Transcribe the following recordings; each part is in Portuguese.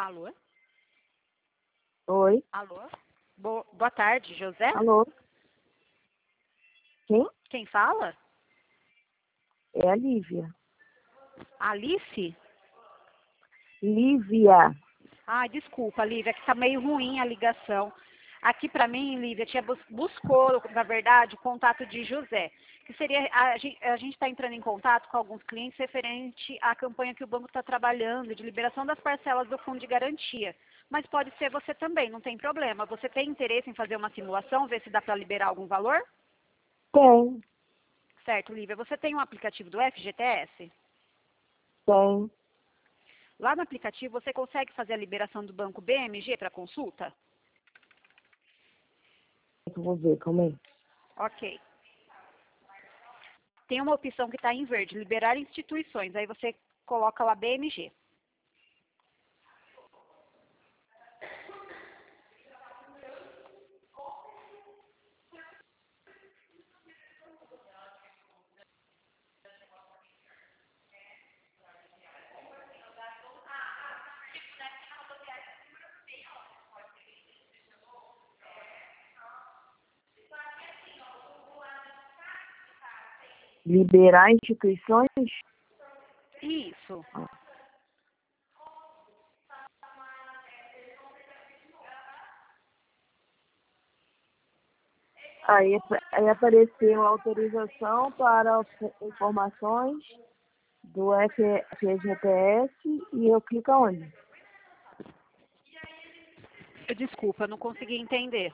Alô? Oi, Alô? Boa tarde, José? alô, quem? Quem fala? É a Lívia. Alice? Lívia, Ah, desculpa, Lívia, que tá meio ruim a ligação. Aqui pra mim, Lívia, tinha buscou, na verdade, o contato de José, que seria a gente está entrando em contato com alguns clientes referente à campanha que o banco está trabalhando de liberação das parcelas do fundo de garantia. Mas pode ser você também, não tem problema. Você tem interesse em fazer uma simulação, ver se dá para liberar algum valor? tem, Certo, Lívia. Você tem um aplicativo do FGTS? tem. Lá no aplicativo você consegue fazer a liberação do banco BMG para consulta? Eu vou ver, calma aí. Ok. Tem uma opção que está em verde, liberar instituições. Aí você coloca lá BMG. Liberar instituições? Isso. Aí apareceu autorização para informações do FGTS e eu clico onde? Desculpa, eu não consegui entender.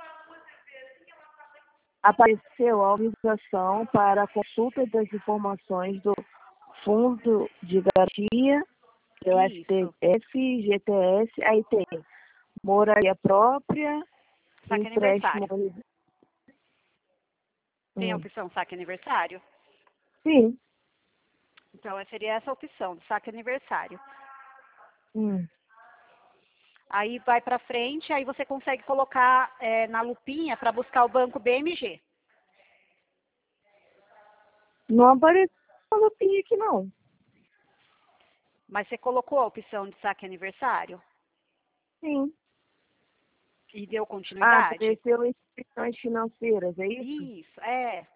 Apareceu a autorização para a consulta das informações do Fundo de Garantia, que é o Isso. FGTS, aí tem moradia própria, Saque empréstimo. aniversário. Tem a Hum. opção saque aniversário? Sim. Então, seria essa opção, saque aniversário. Hum. Aí vai para frente, aí você consegue colocar na lupinha para buscar o banco BMG. Não apareceu a lupinha aqui, não. Mas você colocou a opção de saque aniversário Sim. e deu Ah, continuidade? apareceu instituições financeiras, é isso? Isso, é.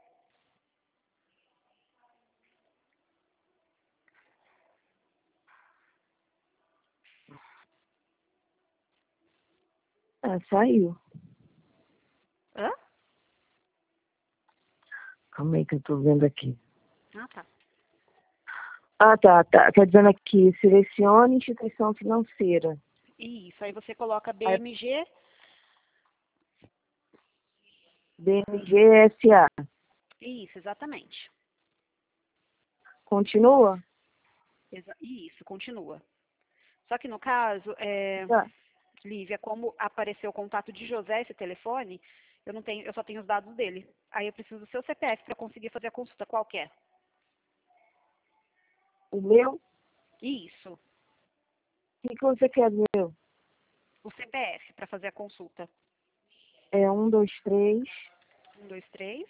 Ah, saiu. Hã? Calma aí que eu tô vendo aqui. Ah, tá. Ah, tá dizendo aqui, selecione instituição financeira. Isso, aí você coloca Aí, BMG. BMG SA. Isso, exatamente. Continua? Isso, continua. Só que no caso, Tá. Lívia, como apareceu o contato de José, esse telefone, eu só tenho os dados dele. Aí eu preciso do seu CPF para conseguir fazer a consulta qualquer. O meu? Isso, O que você quer do meu? o CPF para fazer a consulta. É 123 123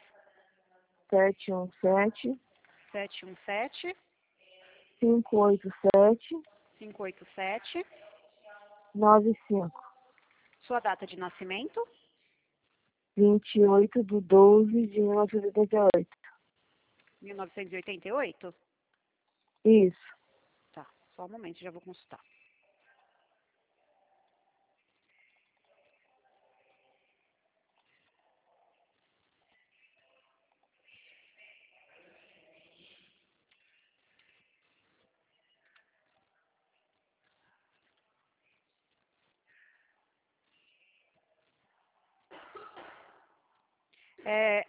717 717 587 587. 95. Sua data de nascimento? 28/12/1988. 1988? Isso. Tá, só um momento, já vou consultar. É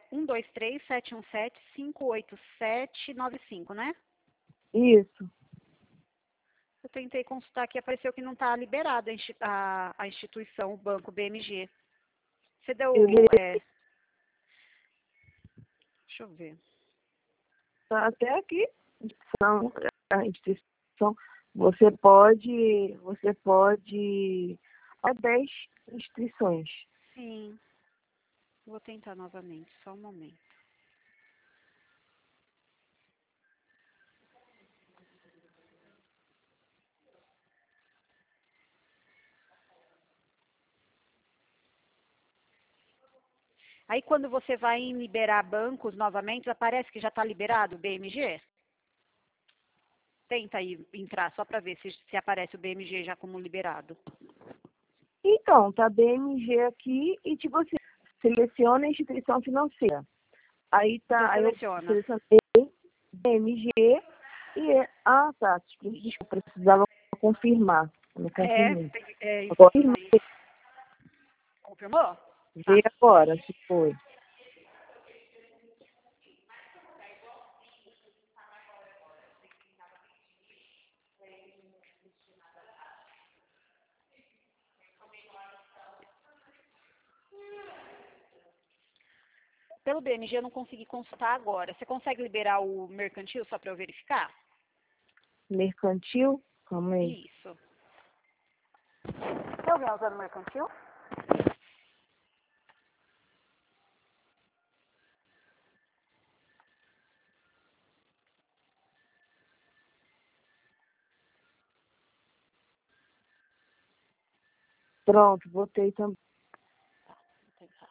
123 717 587 95, né? Isso. Eu tentei consultar aqui, apareceu que não está liberada a instituição, o banco BMG. Você Eu deu. li- Deixa eu ver. tá até aqui. São a instituição. Você pode há 10 inscrições. Sim, vou tentar novamente, só um momento. Aí quando você vai em liberar bancos novamente, aparece que já está liberado o BMG? Tenta aí entrar só para ver se aparece o BMG já como liberado. Então, tá BMG aqui e tipo assim, seleciona a instituição financeira. Aí tá, Então aí eu seleciona. selecionei BMG ah, tá, desculpa, eu precisava confirmar. Eu não confirmei. Isso Agora, aí. Confirmou? vê agora se foi. Pelo BMG eu não consegui consultar agora. Você consegue liberar o mercantil só para eu verificar? Mercantil? Calma aí. Isso. Tem alguém usando mercantil? Pronto, botei também. Vou tentar.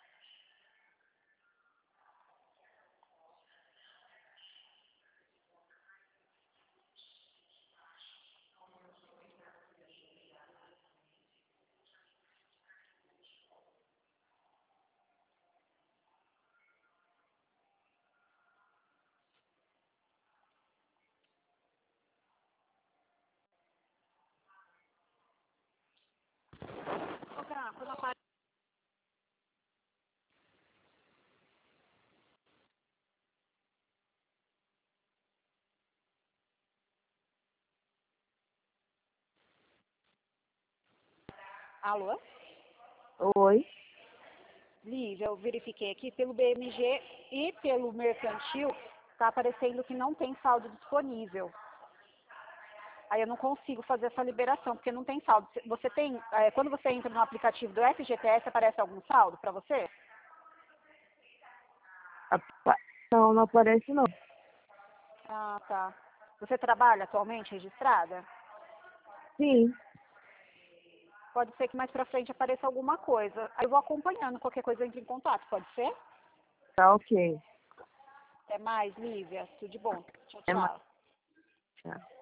Ô, Gra, quando aparece... Alô? Oi. Lívia, eu verifiquei aqui pelo BMG e pelo mercantil, está aparecendo que não tem saldo disponível. Aí eu não consigo fazer essa liberação, porque não tem saldo. Você tem, quando você entra no aplicativo do FGTS, aparece algum saldo para você? Apa- Não, não aparece não. Ah, tá. Você trabalha atualmente registrada? Sim, Pode ser que mais pra frente apareça alguma coisa. Aí eu vou acompanhando, qualquer coisa eu entro em contato, pode ser? tá ok. Até mais, Lívia. Tudo de bom. Tchau, É mais. tchau. Tchau.